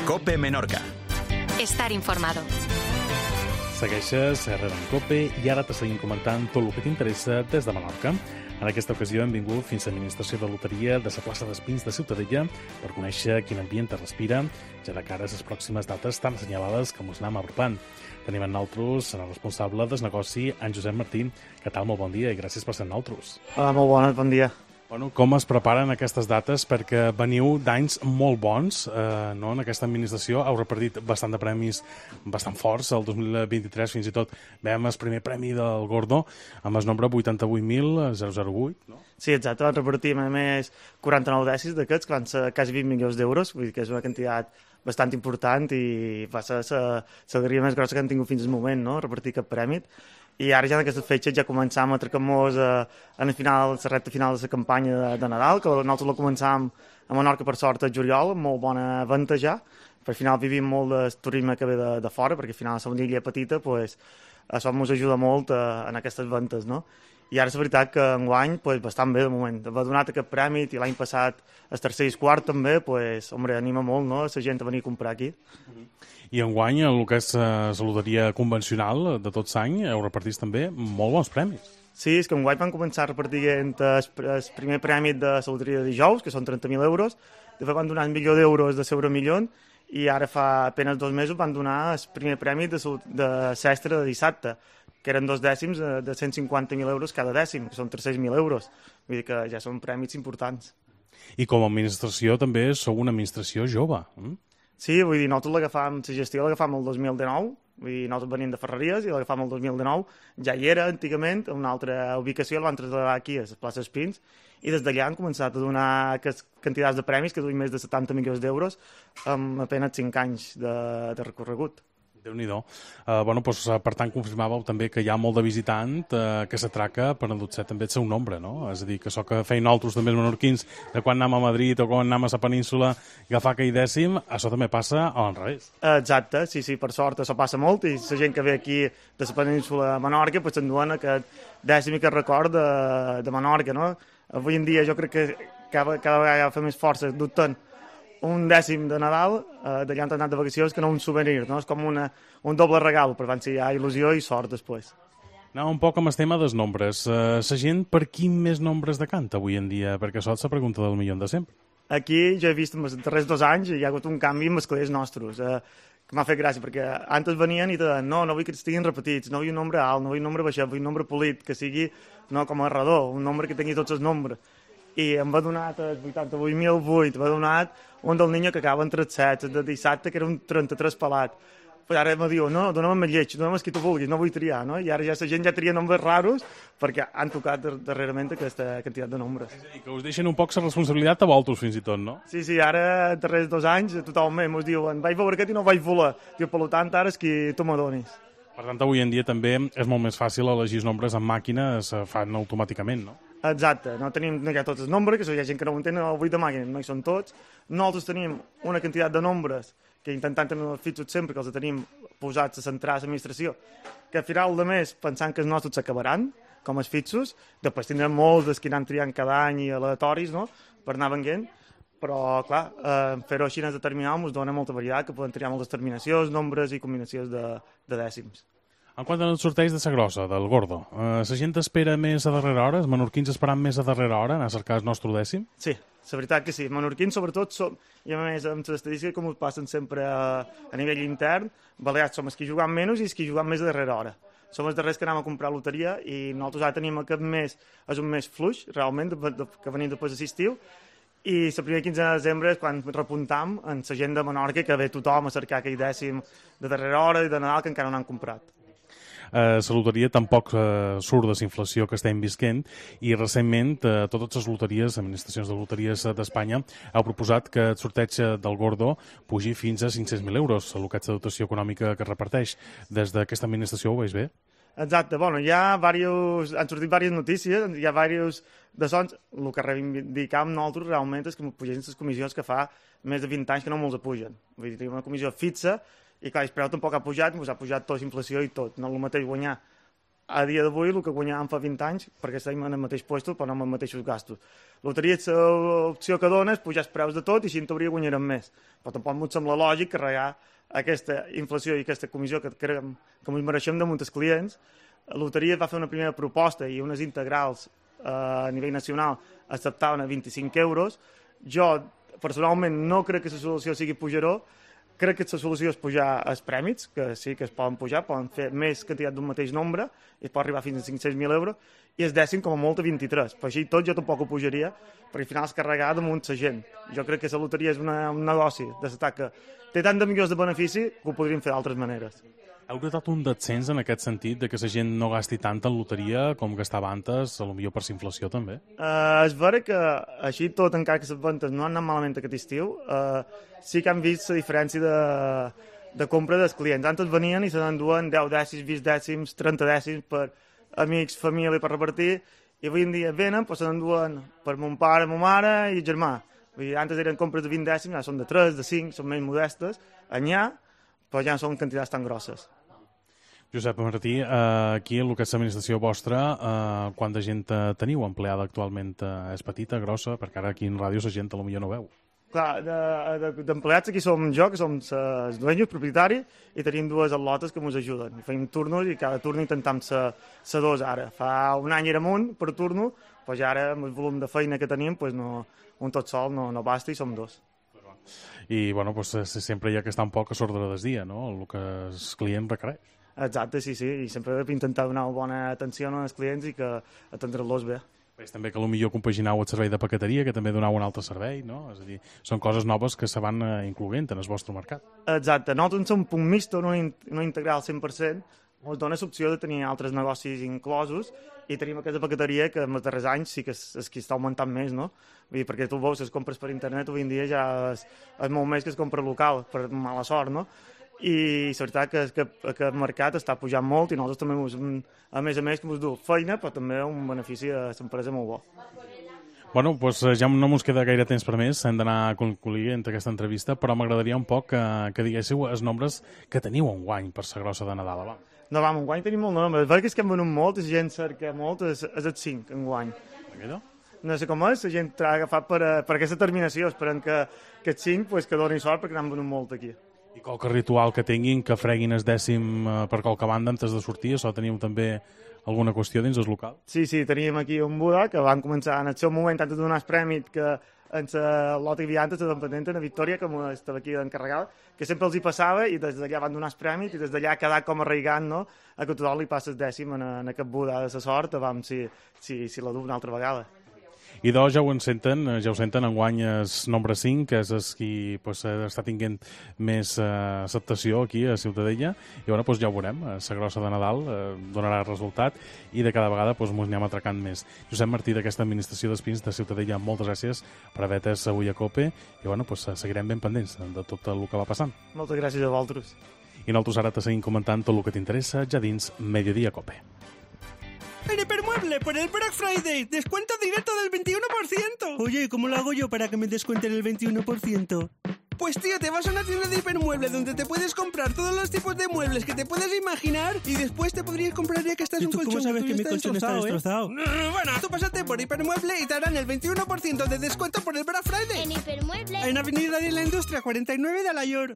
COPE Menorca. Estar informado. Segueixes RR en COPE i ara te seguim comentant tot el que t'interessa des de Menorca. En aquesta ocasió hem vingut fins a l'administració de loteria de la plaça d'Espins de Ciutadella per conèixer quin ambient es respira, ja de cara a les pròximes dates tan assenyalades que ens anem apropant. Tenim amb nosaltres el responsable del negoci, en Josep Martí. Què tal? Molt bon dia i gràcies per ser amb nosaltres. Hola, molt bones, bon dia. Bueno, com es preparen aquestes dates? Perquè veniu d'anys molt bons, no? En aquesta administració heu repartit bastant de premis bastant forts. El 2023 fins i tot veiem el primer premi del Gordo amb el nombre 88.008, no? Sí, exacte, vam repartir a més 49 dècims d'aquests, que van ser quasi 20 milions d'euros, vull dir que és una quantitat bastant important i va ser l'alegria més grossa que hem tingut fins al moment, no? Repartir aquest premi. I ara ja en aquestes fetges ja començam a atracar-nos en la recta final de la campanya de Nadal, que nosaltres la començam a Menorca per sort al juliol, amb molt bona venda ja. Per final vivim molt del turisme que ve de fora, perquè al final som una illa petita, pues, això ens ajuda molt en aquestes vendes, no? I ara és veritat que enguany pues, bastant bé de moment. Va donat aquest premi i l'any passat el tercer i el quart també, pues, hombre, anima molt, no?, la gent a venir a comprar aquí. I enguany, el que és la loteria convencional de tot l'any, heu repartit també molt bons premis. Sí, és que enguany van començar a repartir el primer premi de la loteria de dijous, que són 30.000 euros, després van donar 1 milió d'euros de l'Euromillón, i ara fa apenas 2 mesos van donar el primer premi de sestre de dissabte, que eren 2 dècims de 150.000 euros cada dècim, que són 300.000 euros. Vull dir que ja són prèmits importants. I com a administració també sou una administració jove. Sí, vull dir, nosaltres la gestió l'agafam el 2019, vull dir, nosaltres venim de Ferreries i l'agafam el 2019, ja hi era antigament, a una altra ubicació, el van traslladar aquí a la plaça Espins, i des d'allà han començat a donar aquestes quantitats de premis que duien més de 70 milions d'euros amb apenas 5 anys de recorregut. Déu-n'hi-do. Bueno, doncs, per tant, confirmàveu també que hi ha molt de visitant que s'atraca per endur-se també el seu nombre, no? És a dir, que això que feien nosaltres també els menorquins, de quan anem a Madrid o quan anem a la península i agafar aquell dècim, això també passa al revés. Exacte, sí, per sort això passa molt i la gent que ve aquí de la península de Menorca pues, s'enduen aquest dècim i aquest record de Menorca, no? Avui en dia jo crec que cada vegada fa més força dubtant un dècim de Nadal d'allà han anat de vacacions que no un souvenir, no? És com un doble regal, per tant, si hi ha il·lusió i sort després. Anava un poc amb el tema dels nombres. La gent per quin més nombres decanta avui en dia? Perquè això és la pregunta del milió de sempre. Aquí jo he vist en els darrers 2 anys hi ha hagut un canvi amb els calés nostres, que m'ha fet gràcia, perquè antes venien i te deien no vull que estiguin repetits, no vull un nombre alt, no vull un nombre baixet, vull un nombre polit, que sigui no com a redó, un nombre que tingui tots els nombres. I em va donar el 88.008, va donar un del niño que acaba en 37, el de dissabte que era un 33 pelat. Però ara em diu, no, dona'm el lleig, dona'm el que tu vulguis, no vull triar, no? I ara ja la gent ja tria nombres raros perquè han tocat darrerament aquesta quantitat de nombres. És a dir, que us deixen un poc la responsabilitat a vosaltres fins i tot, no? Sí, ara, els darrers 2 anys, totalment ens diuen, vaig veure aquest i no vaig voler. Diu, per tant, ara és qui tu m'adonis. Per tant, avui en dia també és molt més fàcil elegir els nombres en màquina, es fan automàticament, no? Exacte, no hi ha tots els nombres, que hi ha gent que no ho entén, el buit de màquina no hi són tots. Nosaltres tenim una quantitat de nombres que intentant tenir els fixos sempre, que els tenim posats a centrar a l'administració, que a final de mes pensant que els nostres s'acabaran, com els fixos, després tindrem molts dels que aniran triant cada any i aleatoris, no?, per anar venguent, però, clar, fer-ho així en determinat ens dona molta varietat, que podem triar moltes terminacions, nombres i combinacions de dècims. En quant al sorteig de la grossa, del Gordo, la gent espera més a darrera hora? Els menorquins esperant més a darrera hora anar a cercar el nostre dècim? Sí, la veritat que sí. Menorquins, sobretot, i a més, amb les estadístiques com ho passen sempre a nivell intern, balears som els que juguen menys i els que juguen més a darrera hora. Som els darrers que anem a comprar loteria i nosaltres ara tenim aquest mes, és un mes fluix, realment, que venim després de l'estiu, i la primera 15 de desembre és quan repuntam en la gent de Menorca que ve tothom a cercar aquell dècim de darrera hora i de Nadal que encara no han comprat. La loteria tampoc surt de la inflació que estem visquent i recentment totes les loteries, administracions de loteries d'Espanya, heu proposat que el sorteig del Gordo pugi fins a 500.000 euros, el que és la dotació econòmica que es reparteix. Des d'aquesta administració ho veus bé? Exacte, bueno, han sortit diverses notícies, hi ha diversos de sons, el que reivindicam nosaltres realment és que pugin les comissions que fa més de 20 anys que no ens pugen. Vull dir, una comissió fixa. I clar, el preu tampoc ha pujat, ens ha pujat tota la inflació i tot. No és el mateix guanyar a dia d'avui el que guanyàvem fa 20 anys, perquè estem en el mateix lloc però no amb els mateixos gastos. Loteria, l'opció que dona és pujar els preus de tot i així en teoria guanyarem més. Però tampoc m'ho sembla lògic carregar aquesta inflació i aquesta comissió que creiem que ens mereixem damunt els clients. La loteria va fer una primera proposta i unes integrals a nivell nacional acceptaven a 25 euros. Jo, personalment, no crec que la solució sigui pujar-ho. Crec que la solució és pujar els prèmits, que sí que es poden pujar, poden fer més quantitat d'un mateix nombre, i es pot arribar fins a 500.000 euros, i el dècim com a molt a 23. Per així tot jo tampoc ho pujaria, perquè al final és carregar damunt la gent. Jo crec que la loteria és un negoci de l'estat que té tant de milions de benefici que ho podríem fer d'altres maneres. Heu notat un descens en aquest sentit, de que la gent no gasti tant en loteria com gastava antes, potser per la inflació també? És vera que així tot, encara que les ventes no han anat malament aquest estiu, sí que han vist la diferència de compra dels clients. Antes venien i se n'enduen 10 dècims, 20 dècims, 30 dècims per amics, família, per repartir, i avui en dia venen, però se n'enduen per mon pare, ma mare i germà. Vull dir, antes eren compres de 20 dècims, ja són de 3, de 5, són més modestes, anyà, però ja no són quantitats tan grosses. Josep Martí, aquí, el que és l'administració vostra, quanta gent teniu empleada actualment? És petita, grossa? Perquè ara aquí en ràdio la gent potser no veu. Clar, d'empleats aquí som jo, que som els dueños, propietaris, i tenim dues atlotes que ens ajuden. Fem turnos i cada turno intentem ser dos ara. Fa un any érem un per turno, però ja ara amb el volum de feina que tenim, pues no, un tot sol no basta i som dos. I bueno, pues, sempre hi ha que estar un poc a l'ordre del dia, no? El que el client requereix. Exacte, sí, i sempre intentar donar una bona atenció als clients i que atendre-los bé. És també que potser compaginau el servei de paqueteria, que també donau un altre servei, no? És a dir, són coses noves que se van incloent en el vostre mercat. Exacte, nosaltres som un punt misto, no integral al 100%, ens dona l'opció de tenir altres negocis inclosos i tenim aquesta paqueteria que en els darrers anys sí que és qui està augmentant més, no? Vull dir, perquè tu veus, les compres per internet avui en dia ja és molt més que es compra local, per mala sort, no? I la veritat que aquest mercat està pujant molt i nosaltres també, a més que ens du feina, però també un benefici a l'empresa molt bo. Bueno, doncs ja no ens queda gaire temps per més, hem d'anar concloent aquesta entrevista, però m'agradaria un poc que diguéssiu els nombres que teniu enguany per la grossa de Nadal. Va. No, enguany tenim molt nombre. És veritat que hem venut molt, la gent cerca molt, és el 5 enguany. No sé com és, la gent l'ha agafat per aquesta terminació, esperant que el 5 pues, que doni sort perquè n'han venut molt aquí. I qualque ritual que tinguin, que freguin el dècim per qualque banda antes de sortir, això teniu també alguna qüestió dins el local? Sí, teníem aquí un Buda que van començar en el seu moment, antes de donar el prèmit, que en la lota i viantes de dependent a Victòria, que estava aquí encarregada, que sempre els hi passava i des d'allà van donar el prèmit i des d'allà ha quedat com arraigant, no?, a que tothom li passa el dècim en aquest Buda de la sort, a veure si la du una altra vegada. I doncs ja ho senten enguany el nombre 5, que és el qui pues, està tinguent més acceptació aquí a Ciutadella, i bueno, pues, ja ho veurem, la grossa de Nadal donarà resultat i de cada vegada pues, ens anem atracant més. Josep Martí, d'aquesta administració d'Espins de Ciutadella, moltes gràcies per haver atès avui a COPE i bueno, pues, seguirem ben pendents de tot el que va passant. Moltes gràcies a vosaltres. I nosaltres ara te seguim comentant tot el que t'interessa ja dins Mediodía COPE. En Hipermueble, por el Black Friday, descuento directo del 21%. Oye, ¿cómo lo hago yo para que me descuenten el 21%? Pues tío, te vas a una tienda de Hipermueble donde te puedes comprar todos los tipos de muebles que te puedes imaginar y después te podrías comprar ya que estás un colchón. ¿Cómo sabes que mi colchón está destrozado? Bueno, tú pásate por Hipermueble y te harán el 21% de descuento por el Black Friday. En Hipermueble. En Avenida de la Industria 49 de Alayor.